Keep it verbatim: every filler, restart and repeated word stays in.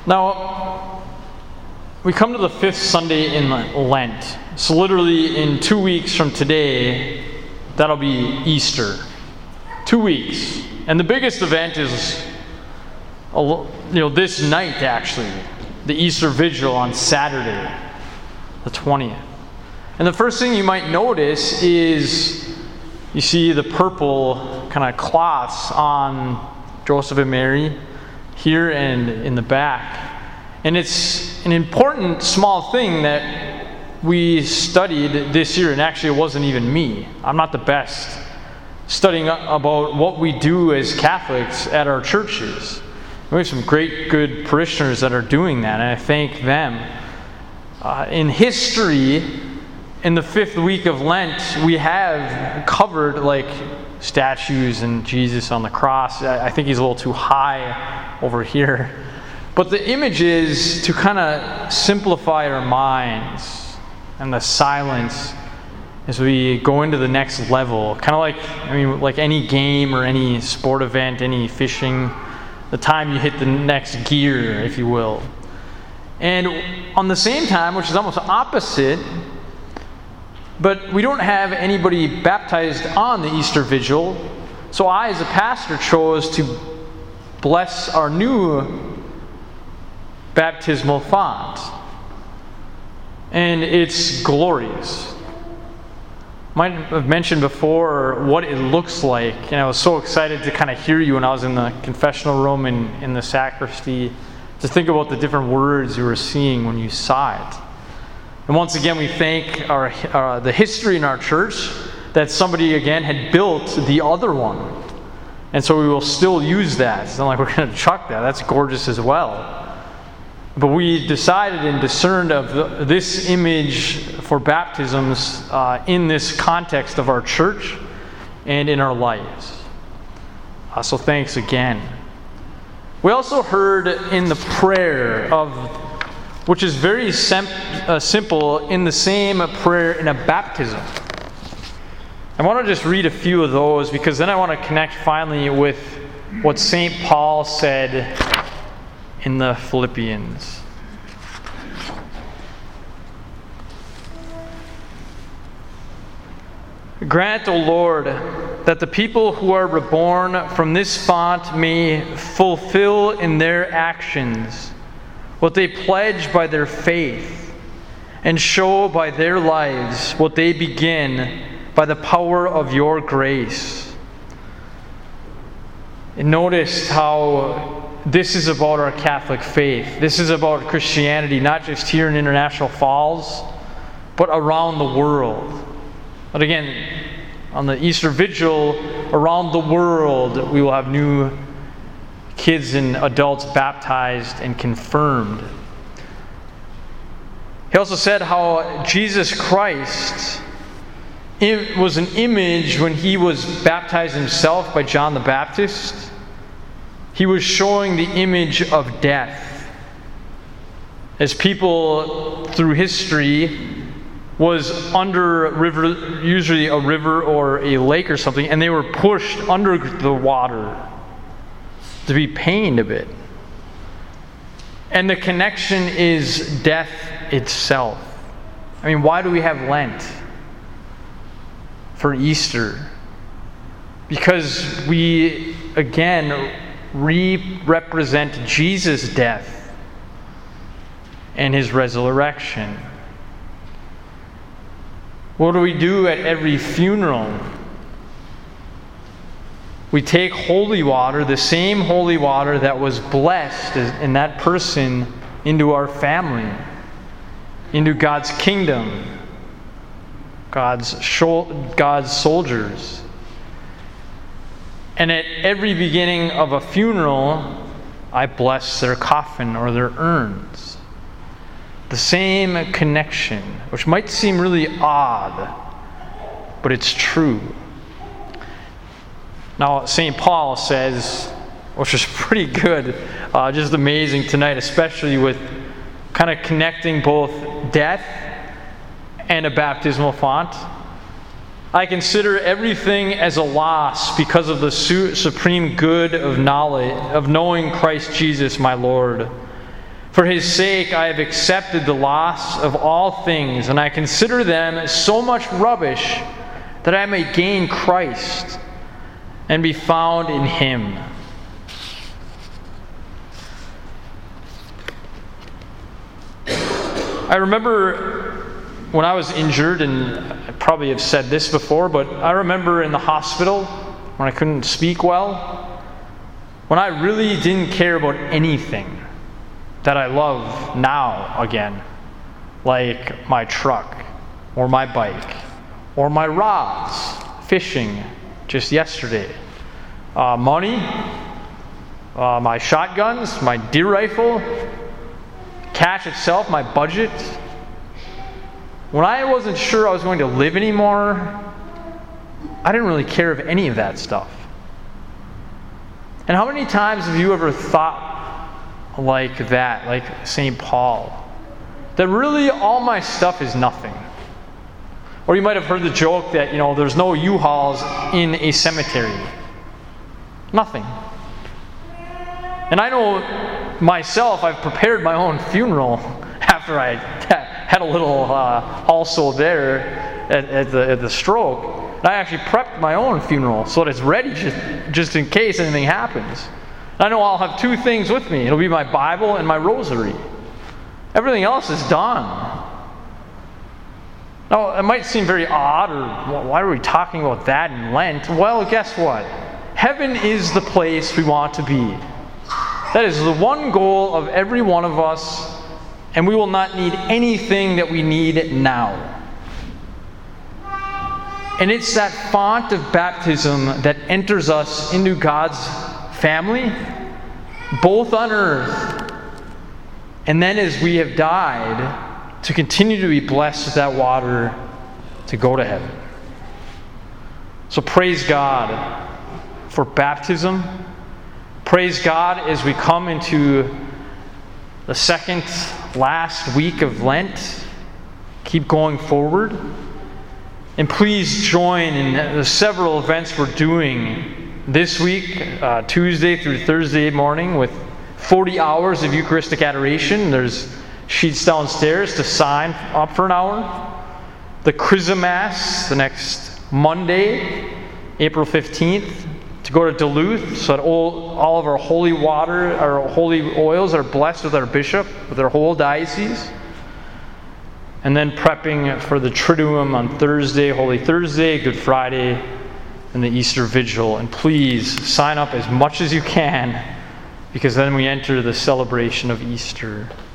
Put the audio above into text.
Now, we come to the fifth Sunday in Lent. So literally in two weeks from today, that'll be Easter. Two weeks. And the biggest event is, you know, this night actually, the Easter Vigil on Saturday, the twentieth. And the first thing you might notice is you see the purple kind of cloths on Joseph and Mary here and in the back. And it's an important small thing that we studied this year, and actually it wasn't even me. I'm not the best studying about what we do as Catholics at our churches. We have some great, good parishioners that are doing that, and I thank them. Uh, in history, in the fifth week of Lent, we have covered like statues and Jesus on the cross. I, I think he's a little too high over here. But the image is to kind of simplify our minds and the silence as we go into the next level. Kind of like, I mean, like any game or any sport event, any fishing, the time you hit the next gear, if you will. And on the same time, which is almost opposite, but we don't have anybody baptized on the Easter Vigil, so I, as a pastor, chose to bless our new baptismal font. And it's glorious. Might have mentioned before what it looks like, and I was so excited to kind of hear you when I was in the confessional room and in the sacristy, to think about the different words you were seeing when you saw it. And once again, we thank our uh, the history in our church that somebody again had built the other one. And so we will still use that. It's not like we're going to chuck that. That's gorgeous as well. But we decided and discerned of the, this image for baptisms uh, in this context of our church and in our lives. Uh, so thanks again. We also heard in the prayer of, which is very sem- uh, simple, in the same prayer in a baptism. I want to just read a few of those because then I want to connect finally with what Saint Paul said in the Philippians. Grant, O Lord, that the people who are reborn from this font may fulfill in their actions what they pledge by their faith, and show by their lives what they begin by the power of your grace. And notice how this is about our Catholic faith. This is about Christianity, not just here in International Falls, but around the world. But again, on the Easter Vigil, around the world, we will have new kids and adults baptized and confirmed. He also said how Jesus Christ was an image when he was baptized himself by John the Baptist. He was showing the image of death. As people through history was under a river, usually a river or a lake or something, and they were pushed under the water to be pained a bit. And the connection is death itself. I mean, why do we have Lent for Easter? Because we, again, re-represent Jesus' death and his resurrection. What do we do at every funeral? We take holy water, the same holy water that was blessed in that person, into our family, into God's kingdom, God's God's soldiers. And at every beginning of a funeral, I bless their coffin or their urns. The same connection, which might seem really odd, but it's true. Now, Saint Paul says, which is pretty good, uh, just amazing tonight, especially with kind of connecting both death and a baptismal font. I consider everything as a loss because of the su- supreme good of knowledge, of knowing Christ Jesus my Lord, For his sake I have accepted the loss of all things, and I consider them so much rubbish that I may gain Christ and be found in him. I remember when I was injured, and I probably have said this before, but I remember in the hospital when I couldn't speak well, when I really didn't care about anything that I love now again, like my truck, or my bike, or my rods, fishing just yesterday, uh, money, uh, my shotguns, my deer rifle, cash itself, my budget. When I wasn't sure I was going to live anymore, I didn't really care of any of that stuff. And how many times have you ever thought like that, like Saint Paul, that really all my stuff is nothing? Or you might have heard the joke that, you know, there's no U-Hauls in a cemetery. Nothing. And I know myself, I've prepared my own funeral after I had a little uh, also there at, at, the, at the stroke. And I actually prepped my own funeral so that it's ready just, just in case anything happens. And I know I'll have two things with me. It'll be my Bible and my rosary. Everything else is done. Now, it might seem very odd, or why are we talking about that in Lent? Well, guess what? Heaven is the place we want to be. That is the one goal of every one of us, and we will not need anything that we need now. And it's that font of baptism that enters us into God's family, both on earth, and then as we have died, to continue to be blessed with that water to go to heaven. So praise God for baptism. Praise God as we come into the second last week of Lent. Keep going forward. And please join in the several events we're doing this week, uh, Tuesday through Thursday morning, with forty hours of Eucharistic adoration. There's sheets downstairs to sign up for an hour. The Chrism Mass the next Monday, April fifteenth, to go to Duluth so that all, all of our holy water, our holy oils are blessed with our bishop, with our whole diocese. And then prepping for the Triduum on Thursday, Holy Thursday, Good Friday, and the Easter Vigil. And please sign up as much as you can, because then we enter the celebration of Easter.